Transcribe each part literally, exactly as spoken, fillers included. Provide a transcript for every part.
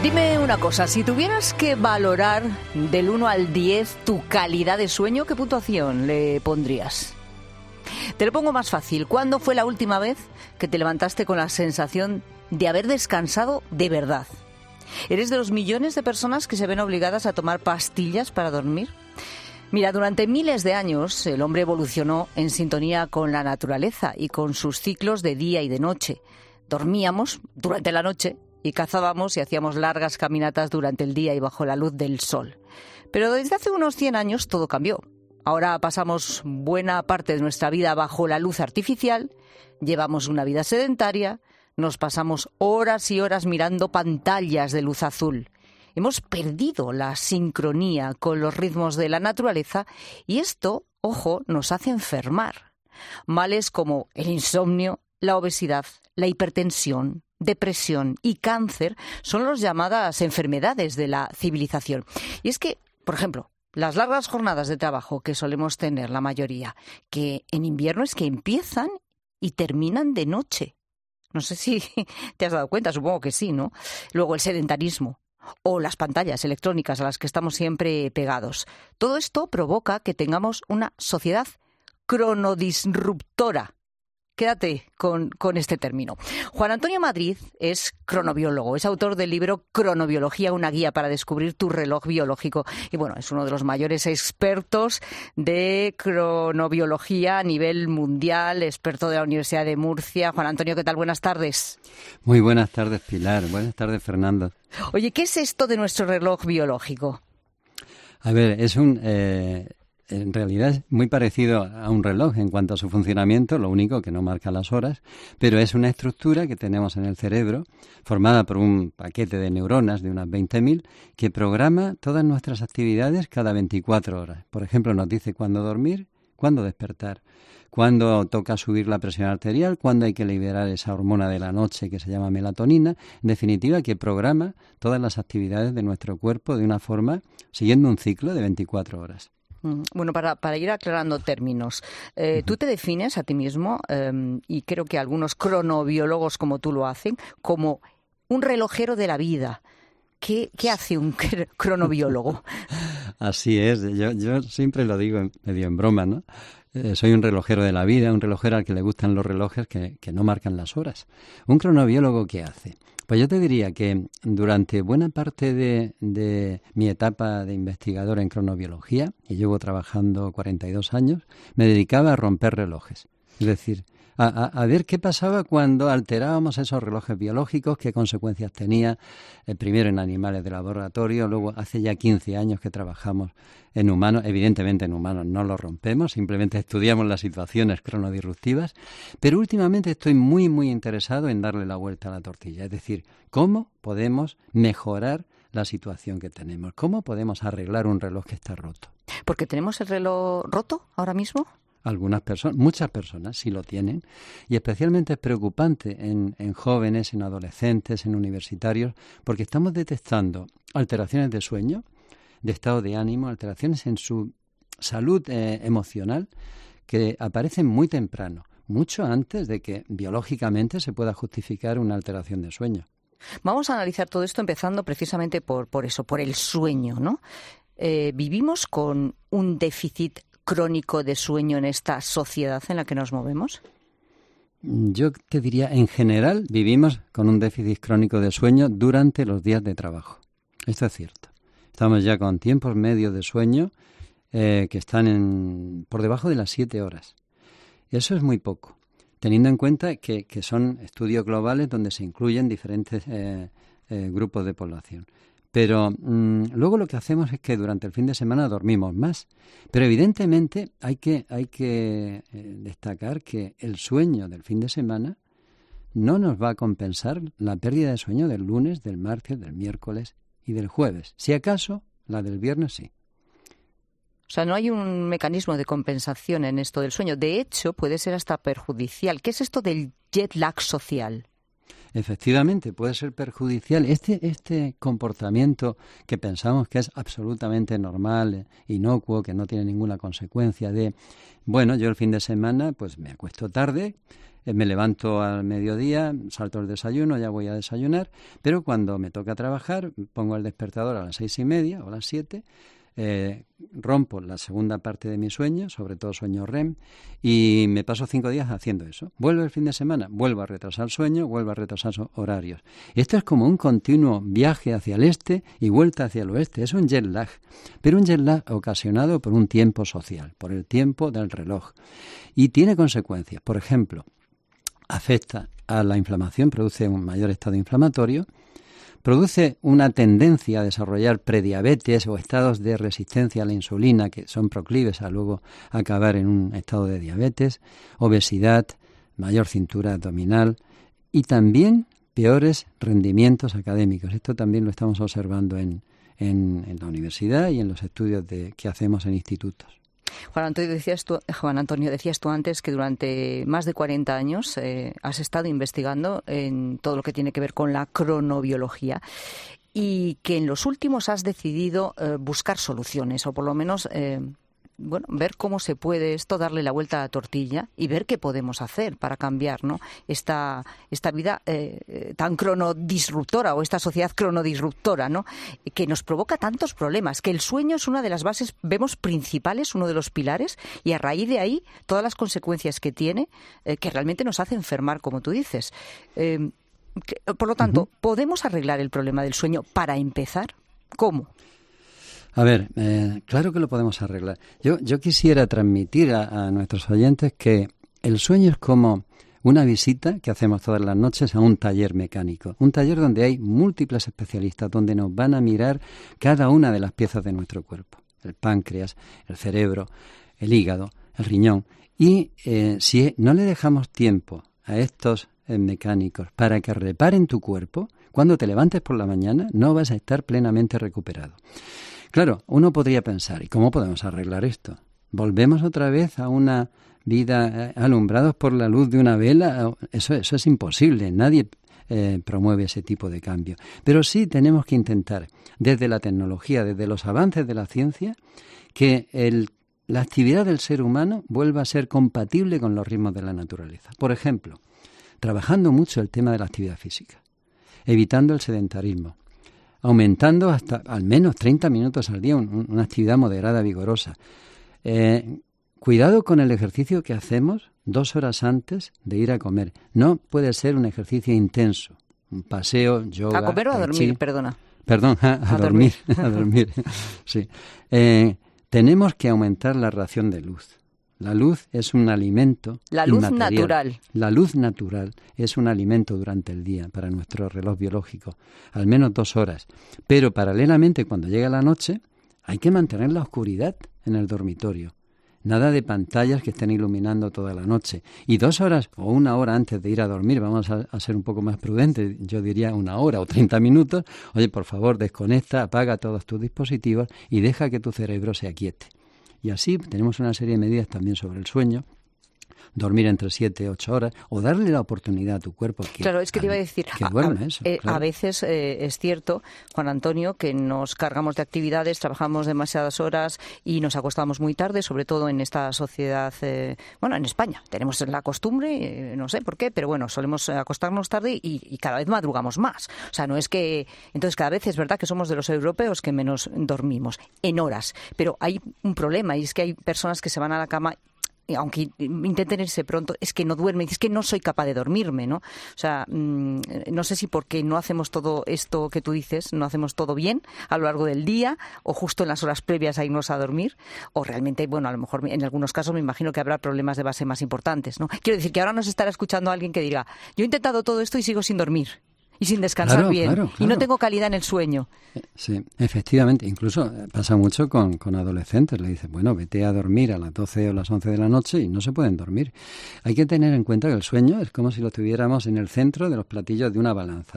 Dime una cosa, si tuvieras que valorar del uno al diez tu calidad de sueño, ¿qué puntuación le pondrías? Te lo pongo más fácil. ¿Cuándo fue la última vez que te levantaste con la sensación de haber descansado de verdad? ¿Eres de los millones de personas que se ven obligadas a tomar pastillas para dormir? Mira, durante miles de años el hombre evolucionó en sintonía con la naturaleza y con sus ciclos de día y de noche. Dormíamos durante la noche y cazábamos y hacíamos largas caminatas durante el día y bajo la luz del sol. Pero desde hace unos cien años todo cambió. Ahora pasamos buena parte de nuestra vida bajo la luz artificial, llevamos una vida sedentaria, nos pasamos horas y horas mirando pantallas de luz azul. Hemos perdido la sincronía con los ritmos de la naturaleza y esto, ojo, nos hace enfermar. Males como el insomnio, la obesidad, la hipertensión, depresión y cáncer son las llamadas enfermedades de la civilización. Y es que, por ejemplo, las largas jornadas de trabajo que solemos tener la mayoría, que en invierno es que empiezan y terminan de noche. No sé si te has dado cuenta, supongo que sí, ¿no? Luego el sedentarismo o las pantallas electrónicas a las que estamos siempre pegados. Todo esto provoca que tengamos una sociedad cronodisruptora. Quédate con, con este término. Juan Antonio Madrid es cronobiólogo, es autor del libro Cronobiología, una guía para descubrir tu reloj biológico. Y bueno, es uno de los mayores expertos de cronobiología a nivel mundial, experto de la Universidad de Murcia. Juan Antonio, ¿qué tal? Buenas tardes. Muy buenas tardes, Pilar. Buenas tardes, Fernando. Oye, ¿qué es esto de nuestro reloj biológico? A ver, es un... Eh... En realidad es muy parecido a un reloj en cuanto a su funcionamiento, lo único que no marca las horas, pero es una estructura que tenemos en el cerebro, formada por un paquete de neuronas de unas veinte mil, que programa todas nuestras actividades cada veinticuatro horas. Por ejemplo, nos dice cuándo dormir, cuándo despertar, cuándo toca subir la presión arterial, cuándo hay que liberar esa hormona de la noche que se llama melatonina, en definitiva, que programa todas las actividades de nuestro cuerpo de una forma, siguiendo un ciclo de veinticuatro horas. Bueno, para, para ir aclarando términos, eh, uh-huh. tú te defines a ti mismo, eh, y creo que algunos cronobiólogos como tú lo hacen, como un relojero de la vida. ¿Qué, qué hace un cronobiólogo? Así es, yo, yo siempre lo digo medio en broma, ¿no? Eh, soy un relojero de la vida, un relojero al que le gustan los relojes que, que no marcan las horas. ¿Un cronobiólogo qué hace? Pues yo te diría que durante buena parte de, de mi etapa de investigador en cronobiología, y llevo trabajando cuarenta y dos años, me dedicaba a romper relojes. Es decir, a, a, a ver qué pasaba cuando alterábamos esos relojes biológicos, qué consecuencias tenía, eh, primero en animales de laboratorio, luego hace ya quince años que trabajamos en humanos. Evidentemente en humanos no lo rompemos, simplemente estudiamos las situaciones cronodisruptivas, pero últimamente estoy muy muy interesado en darle la vuelta a la tortilla, es decir, cómo podemos mejorar la situación que tenemos, cómo podemos arreglar un reloj que está roto. ¿Porque tenemos el reloj roto ahora mismo? Algunas personas, muchas personas sí lo tienen, y especialmente es preocupante en, en jóvenes, en adolescentes, en universitarios, porque estamos detectando alteraciones de sueño, de estado de ánimo, alteraciones en su salud eh, emocional que aparecen muy temprano, mucho antes de que biológicamente se pueda justificar una alteración de sueño. Vamos a analizar todo esto empezando precisamente por, por eso, por el sueño, ¿no? Eh, ¿Vivimos con un déficit crónico de sueño en esta sociedad en la que nos movemos? Yo te diría, en general, vivimos con un déficit crónico de sueño durante los días de trabajo. Esto es cierto. Estamos ya con tiempos medios de sueño eh, que están en, por debajo de las siete horas. Eso es muy poco, teniendo en cuenta que, que son estudios globales donde se incluyen diferentes eh, eh, grupos de población. Pero mmm, luego lo que hacemos es que durante el fin de semana dormimos más. Pero evidentemente hay que, hay que eh, destacar que el sueño del fin de semana no nos va a compensar la pérdida de sueño del lunes, del martes, del miércoles y del jueves. Si acaso, la del viernes sí. O sea, no hay un mecanismo de compensación en esto del sueño. De hecho, puede ser hasta perjudicial. ¿Qué es esto del jet lag social? Efectivamente, puede ser perjudicial. Este, este comportamiento que pensamos que es absolutamente normal, inocuo, que no tiene ninguna consecuencia de, bueno, yo el fin de semana pues me acuesto tarde, eh, me levanto al mediodía, salto el desayuno, ya voy a desayunar, pero cuando me toca trabajar, pongo el despertador a las seis y media o a las siete, Eh, rompo la segunda parte de mi sueño, sobre todo sueño R E M, y me paso cinco días haciendo eso. Vuelvo el fin de semana, vuelvo a retrasar sueño, vuelvo a retrasar horarios. Esto es como un continuo viaje hacia el este y vuelta hacia el oeste. Es un jet lag, pero un jet lag ocasionado por un tiempo social, por el tiempo del reloj. Y tiene consecuencias. Por ejemplo, afecta a la inflamación, produce un mayor estado inflamatorio, produce una tendencia a desarrollar prediabetes o estados de resistencia a la insulina que son proclives a luego acabar en un estado de diabetes, obesidad, mayor cintura abdominal y también peores rendimientos académicos. Esto también lo estamos observando en, en, en la universidad y en los estudios de, que hacemos en institutos. Juan Antonio, decías tú, Juan Antonio, decías tú antes que durante más de cuarenta años eh, has estado investigando en todo lo que tiene que ver con la cronobiología y que en los últimos has decidido eh, buscar soluciones o por lo menos eh, bueno, ver cómo se puede esto, darle la vuelta a la tortilla y ver qué podemos hacer para cambiar, ¿no?, esta, esta vida eh, tan cronodisruptora o esta sociedad cronodisruptora, ¿no?, que nos provoca tantos problemas, que el sueño es una de las bases, vemos, principales, uno de los pilares, y a raíz de ahí todas las consecuencias que tiene, eh, que realmente nos hace enfermar, como tú dices. Eh, que, por lo tanto, uh-huh. ¿podemos arreglar el problema del sueño para empezar? ¿Cómo? A ver, eh, claro que lo podemos arreglar. Yo, yo quisiera transmitir a, a nuestros oyentes que el sueño es como una visita que hacemos todas las noches a un taller mecánico. Un taller donde hay múltiples especialistas, donde nos van a mirar cada una de las piezas de nuestro cuerpo. El páncreas, el cerebro, el hígado, el riñón. Y eh, si no le dejamos tiempo a estos eh, mecánicos para que reparen tu cuerpo, cuando te levantes por la mañana no vas a estar plenamente recuperado. Claro, uno podría pensar, ¿y cómo podemos arreglar esto? ¿Volvemos otra vez a una vida eh, alumbrados por la luz de una vela? Eso, eso es imposible, nadie eh, promueve ese tipo de cambio. Pero sí tenemos que intentar, desde la tecnología, desde los avances de la ciencia, que el, la actividad del ser humano vuelva a ser compatible con los ritmos de la naturaleza. Por ejemplo, trabajando mucho el tema de la actividad física, evitando el sedentarismo, aumentando hasta al menos treinta minutos al día, un, una actividad moderada, vigorosa. Eh, cuidado con el ejercicio que hacemos dos horas antes de ir a comer. No puede ser un ejercicio intenso, un paseo, yoga... ¿A comer o a dormir, chi. perdona? Perdón, a, a, a dormir, dormir. a dormir, sí. Eh, tenemos que aumentar la ración de luz. La luz es un alimento La luz inmaterial. natural. La luz natural es un alimento durante el día para nuestro reloj biológico, al menos dos horas. Pero paralelamente, cuando llega la noche, hay que mantener la oscuridad en el dormitorio. Nada de pantallas que estén iluminando toda la noche. Y dos horas o una hora antes de ir a dormir, vamos a, a ser un poco más prudentes, yo diría una hora o treinta minutos, oye, por favor, desconecta, apaga todos tus dispositivos y deja que tu cerebro se aquiete. Y así tenemos una serie de medidas también sobre el sueño, dormir entre siete y ocho horas, o darle la oportunidad a tu cuerpo que, claro, es que te iba a decir, que a, duerma a, eso, eh, claro. a veces eh, es cierto, Juan Antonio, que nos cargamos de actividades, trabajamos demasiadas horas y nos acostamos muy tarde, sobre todo en esta sociedad, eh, bueno, en España tenemos la costumbre, eh, no sé por qué, pero bueno, solemos acostarnos tarde y, y cada vez madrugamos más. O sea, no es que... Entonces, cada vez es verdad que somos de los europeos que menos dormimos, en horas. Pero hay un problema y es que hay personas que se van a la cama... aunque intenten irse pronto, es que no duermen, es que no soy capaz de dormirme, ¿no? O sea, mmm, no sé si porque no hacemos todo esto que tú dices, no hacemos todo bien a lo largo del día o justo en las horas previas a irnos a dormir, o realmente, bueno, a lo mejor en algunos casos me imagino que habrá problemas de base más importantes, ¿no? Quiero decir que ahora nos estará escuchando alguien que diga, yo he intentado todo esto y sigo sin dormir. Y sin descansar claro, bien. Claro, claro. Y no tengo calidad en el sueño. Sí, efectivamente. Incluso pasa mucho con, con adolescentes. Le dicen, bueno, vete a dormir a las doce o las once de la noche y no se pueden dormir. Hay que tener en cuenta que el sueño es como si lo tuviéramos en el centro de los platillos de una balanza.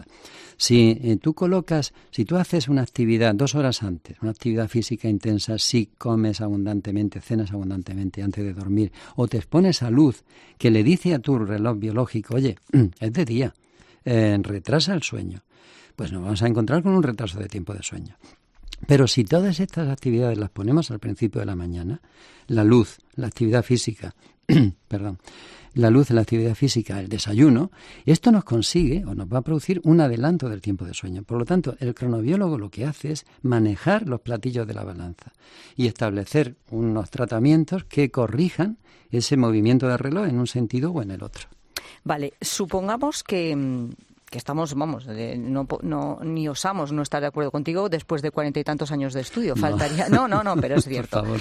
Si eh, tú colocas, si tú haces una actividad dos horas antes, una actividad física intensa, si comes abundantemente, cenas abundantemente antes de dormir, o te expones a luz que le dice a tu reloj biológico, oye, es de día, Eh, retrasa el sueño, pues nos vamos a encontrar con un retraso de tiempo de sueño. Pero si todas estas actividades las ponemos al principio de la mañana, la luz, la actividad física, perdón, la luz, la actividad física, el desayuno, esto nos consigue o nos va a producir un adelanto del tiempo de sueño. Por lo tanto, el cronobiólogo lo que hace es manejar los platillos de la balanza y establecer unos tratamientos que corrijan ese movimiento del reloj en un sentido o en el otro. Vale, supongamos que... que estamos, vamos, no, no ni osamos no estar de acuerdo contigo después de cuarenta y tantos años de estudio. No. Faltaría, no, no, no, pero es cierto. Por favor.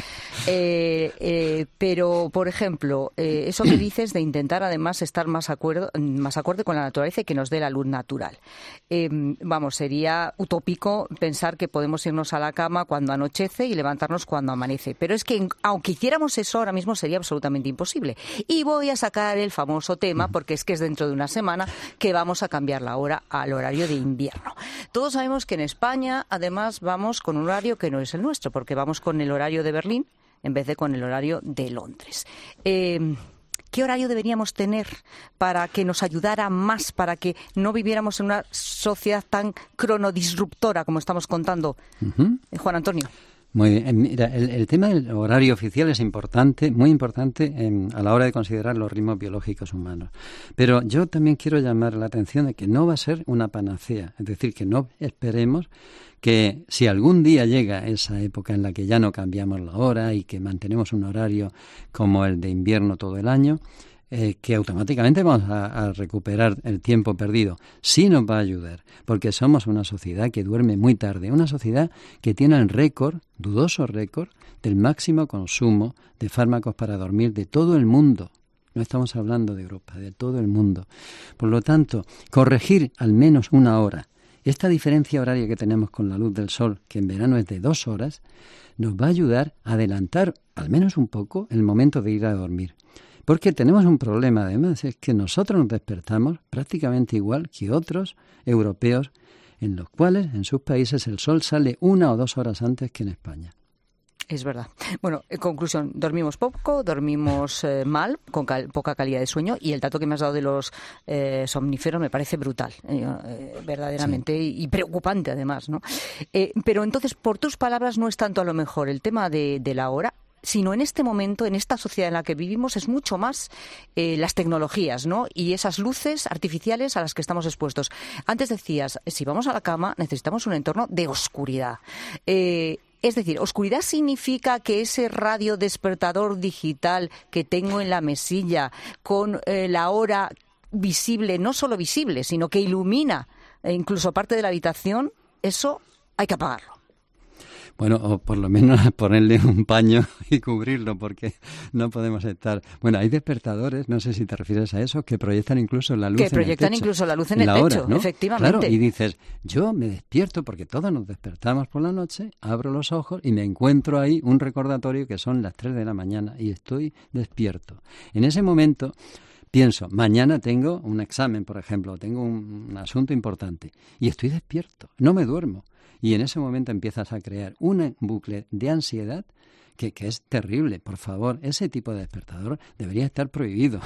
Eh, eh, pero, por ejemplo, eh, eso que dices de intentar además estar más acuerdo, más acorde con la naturaleza y que nos dé la luz natural. Eh, vamos, sería utópico pensar que podemos irnos a la cama cuando anochece y levantarnos cuando amanece. Pero es que aunque hiciéramos eso ahora mismo sería absolutamente imposible. Y voy a sacar el famoso tema, porque es que es dentro de una semana que vamos a cambiar la hora al horario de invierno. Todos sabemos que en España, además, vamos con un horario que no es el nuestro, porque vamos con el horario de Berlín en vez de con el horario de Londres. Eh, ¿Qué horario deberíamos tener para que nos ayudara más, para que no viviéramos en una sociedad tan cronodisruptora como estamos contando? Uh-huh. Eh, Juan Antonio. Muy bien. Mira, el, el tema del horario oficial es importante, muy importante en, a la hora de considerar los ritmos biológicos humanos. Pero yo también quiero llamar la atención de que no va a ser una panacea. Es decir, que no esperemos que si algún día llega esa época en la que ya no cambiamos la hora y que mantenemos un horario como el de invierno todo el año, Eh, que automáticamente vamos a, a recuperar el tiempo perdido. Sí nos va a ayudar, porque somos una sociedad que duerme muy tarde, una sociedad que tiene el récord, dudoso récord, del máximo consumo de fármacos para dormir de todo el mundo. No estamos hablando de Europa, de todo el mundo. Por lo tanto, corregir al menos una hora esta diferencia horaria que tenemos con la luz del sol, que en verano es de dos horas, nos va a ayudar a adelantar al menos un poco el momento de ir a dormir. Porque tenemos un problema, además, es que nosotros nos despertamos prácticamente igual que otros europeos, en los cuales, en sus países, el sol sale una o dos horas antes que en España. Es verdad. Bueno, en conclusión, dormimos poco, dormimos eh, mal, con cal- poca calidad de sueño, y el dato que me has dado de los eh, somníferos me parece brutal, eh, eh, verdaderamente, sí. y, y preocupante además, ¿no? Eh, pero entonces, por tus palabras, no es tanto a lo mejor el tema de, de la hora, sino en este momento, en esta sociedad en la que vivimos, es mucho más eh, las tecnologías, ¿no? Y esas luces artificiales a las que estamos expuestos. Antes decías, si vamos a la cama, necesitamos un entorno de oscuridad. Eh, es decir, oscuridad significa que ese radio despertador digital que tengo en la mesilla, con eh, la hora visible, no solo visible, sino que ilumina eh, incluso parte de la habitación, eso hay que apagarlo. Bueno, o por lo menos ponerle un paño y cubrirlo, porque no podemos estar... Bueno, hay despertadores, no sé si te refieres a eso, que proyectan incluso la luz en el techo. Que proyectan incluso la luz en el techo, hora, ¿no? Efectivamente. Claro, y dices, yo me despierto, porque todos nos despertamos por la noche, abro los ojos y me encuentro ahí un recordatorio que son las tres de la mañana y estoy despierto. En ese momento pienso, mañana tengo un examen, por ejemplo, tengo un, un asunto importante y estoy despierto, no me duermo. Y en ese momento empiezas a crear un bucle de ansiedad que, que es terrible. Por favor, ese tipo de despertador debería estar prohibido.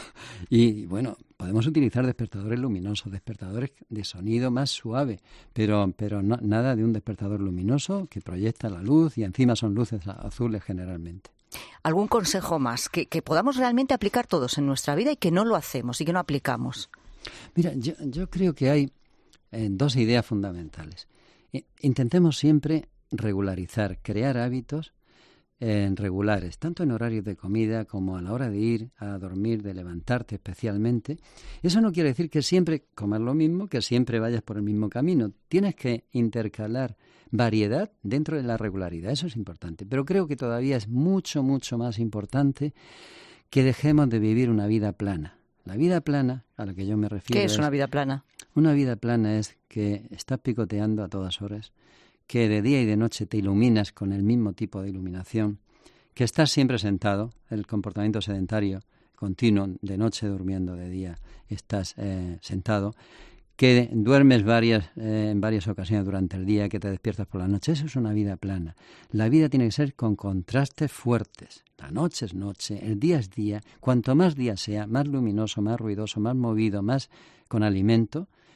Y bueno, podemos utilizar despertadores luminosos, despertadores de sonido más suave, pero, pero no, nada de un despertador luminoso que proyecta la luz y encima son luces azules generalmente. ¿Algún consejo más que, que podamos realmente aplicar todos en nuestra vida y que no lo hacemos y que no aplicamos? Mira, yo, yo creo que hay eh, dos ideas fundamentales. Intentemos siempre regularizar, crear hábitos eh, regulares, tanto en horarios de comida como a la hora de ir a dormir, de levantarte especialmente. Eso no quiere decir que siempre comas lo mismo, que siempre vayas por el mismo camino. Tienes que intercalar variedad dentro de la regularidad, eso es importante. Pero creo que todavía es mucho, mucho más importante que dejemos de vivir una vida plana. La vida plana, a la que yo me refiero... ¿Qué es una vida plana? Una vida plana es que estás picoteando a todas horas, que de día y de noche te iluminas con el mismo tipo de iluminación, que estás siempre sentado, el comportamiento sedentario continuo, de noche durmiendo, de día estás eh, sentado, que duermes varias, eh, en varias ocasiones durante el día, que te despiertas por la noche. Eso es una vida plana. La vida tiene que ser con contrastes fuertes. La noche es noche, el día es día. Cuanto más día sea, más luminoso, más ruidoso, más movido, más con alimento,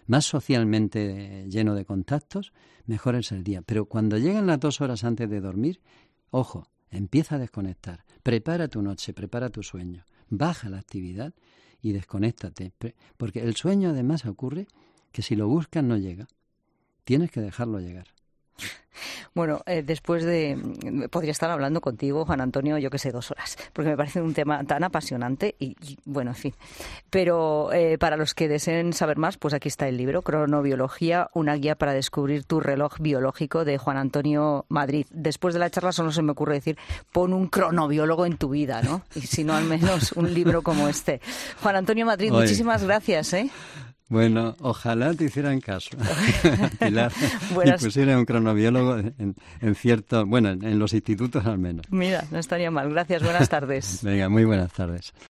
más socialmente lleno de contactos, mejor es el día. Pero cuando llegan las dos horas antes de dormir, ojo, empieza a desconectar. Prepara tu noche, prepara tu sueño. Baja la actividad y desconéctate. Porque el sueño además ocurre que si lo buscas no llega. Tienes que dejarlo llegar. Bueno, eh, después de... Podría estar hablando contigo, Juan Antonio, yo que sé, dos horas, porque me parece un tema tan apasionante y, y bueno, en fin. Pero eh, para los que deseen saber más, pues aquí está el libro, Cronobiología, una guía para descubrir tu reloj biológico, de Juan Antonio Madrid. Después de la charla solo se me ocurre decir, pon un cronobiólogo en tu vida, ¿no? Y si no, al menos un libro como este. Juan Antonio Madrid, Oye. muchísimas gracias, ¿eh? Bueno, ojalá te hicieran caso, Pilar, Buenas... y pusieran un cronobiólogo en, en cierto, bueno, en los institutos al menos. Mira, no estaría mal. Gracias, buenas tardes. Venga, muy buenas tardes.